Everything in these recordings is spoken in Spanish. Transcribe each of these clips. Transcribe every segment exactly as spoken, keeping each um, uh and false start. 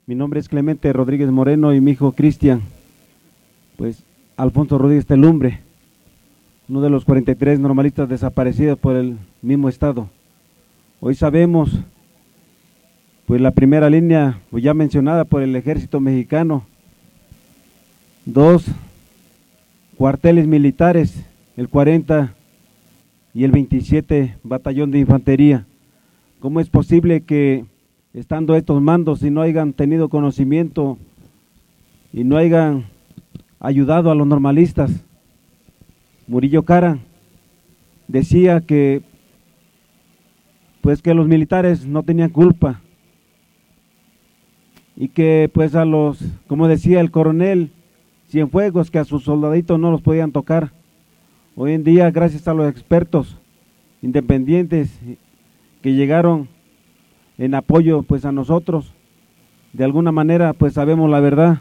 Mi nombre es Clemente Rodríguez Moreno y mi hijo Cristian, pues Alfonso Rodríguez Telumbre, uno de los cuarenta y tres normalistas desaparecidos por el mismo estado. Hoy sabemos, pues la primera línea, pues ya mencionada por el ejército mexicano, dos cuarteles militares, el cuarenta y el veintisiete Batallón de Infantería. ¿Cómo es posible que estando estos mandos y no hayan tenido conocimiento y no hayan ayudado a los normalistas? Murillo Karam decía que pues que los militares no tenían culpa y que pues a los, como decía el coronel Cienfuegos, que a sus soldaditos no los podían tocar. Hoy en día, gracias a los expertos independientes que llegaron en apoyo pues a nosotros, de alguna manera pues sabemos la verdad.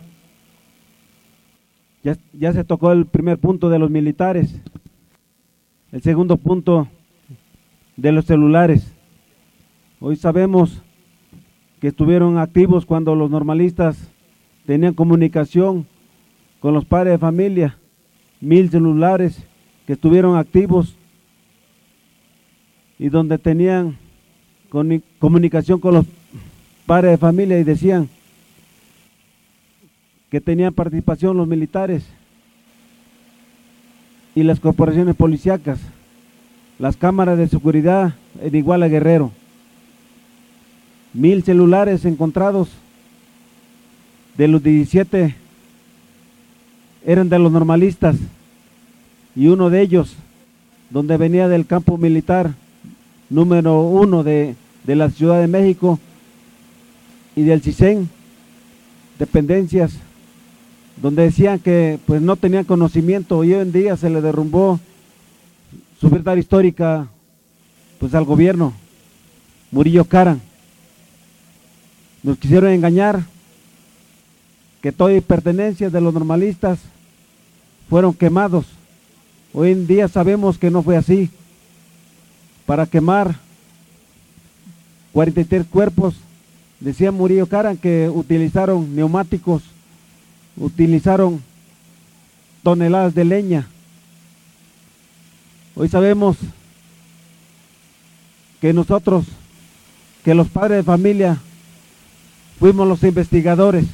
Ya, ya se tocó el primer punto de los militares, el segundo punto de los celulares. Hoy sabemos que estuvieron activos cuando los normalistas tenían comunicación con los padres de familia, mil celulares que estuvieron activos y donde tenían con, comunicación con los padres de familia y decían que tenían participación los militares y las corporaciones policíacas, las cámaras de seguridad en Iguala Guerrero. Mil celulares encontrados, de los diecisiete eran de los normalistas y uno de ellos, donde venía del campo militar número uno de, de la Ciudad de México y del CISEN, dependencias, donde decían que pues no tenían conocimiento y hoy en día se le derrumbó su verdad histórica pues al gobierno. Murillo Karam. Nos quisieron engañar que todas las pertenencias de los normalistas fueron quemados. Hoy en día sabemos que no fue así. Para quemar cuarenta y tres cuerpos, decía Murillo Karam que utilizaron neumáticos, utilizaron toneladas de leña. Hoy sabemos que nosotros, que los padres de familia, fuimos los investigadores.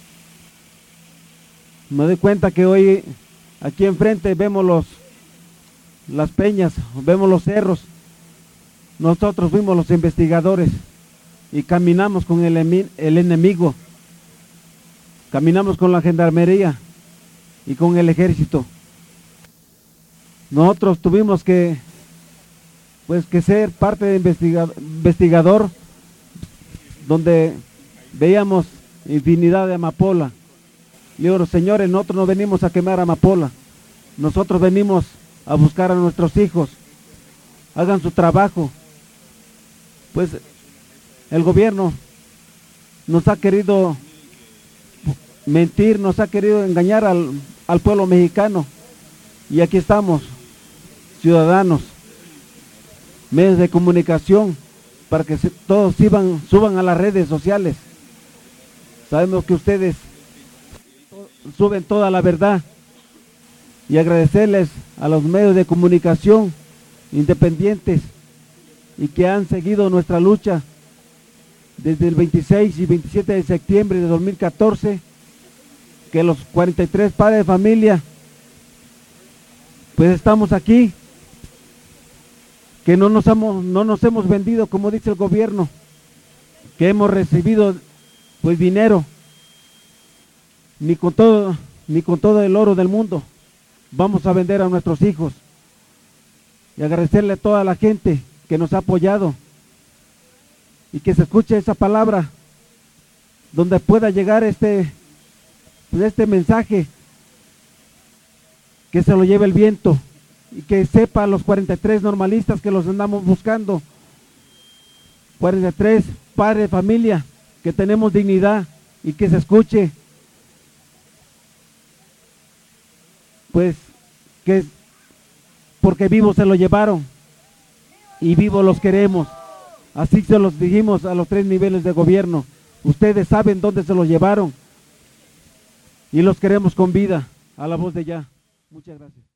Me doy cuenta que hoy aquí enfrente vemos los, las peñas, vemos los cerros. Nosotros fuimos los investigadores y caminamos con el, el enemigo, caminamos con la gendarmería y con el ejército. Nosotros tuvimos que, pues, que ser parte de investiga, investigador, donde veíamos infinidad de amapola. Le digo, señores, nosotros no venimos a quemar amapola, nosotros venimos a buscar a nuestros hijos, hagan su trabajo. Pues el gobierno nos ha querido mentir, nos ha querido engañar al, al pueblo mexicano, y aquí estamos, ciudadanos, medios de comunicación, para que se, todos iban, suban a las redes sociales. Sabemos que ustedes suben toda la verdad, y agradecerles a los medios de comunicación independientes y que han seguido nuestra lucha desde el veintiséis y veintisiete de septiembre de dos mil catorce, que los cuarenta y tres padres de familia pues estamos aquí, que no nos hemos, no nos hemos vendido como dice el gobierno, que hemos recibido pues dinero, ni con todo, ni con todo el oro del mundo vamos a vender a nuestros hijos. Y agradecerle a toda la gente que nos ha apoyado y que se escuche esa palabra, donde pueda llegar este, pues este mensaje, que se lo lleve el viento y que sepa los cuarenta y tres normalistas que los andamos buscando, cuarenta y tres padres de familia que tenemos dignidad, y que se escuche, pues que porque vivos se lo llevaron y vivos los queremos. Así se los dijimos a los tres niveles de gobierno, Ustedes saben dónde se los llevaron y los queremos con vida. A la voz de Ya. Muchas gracias.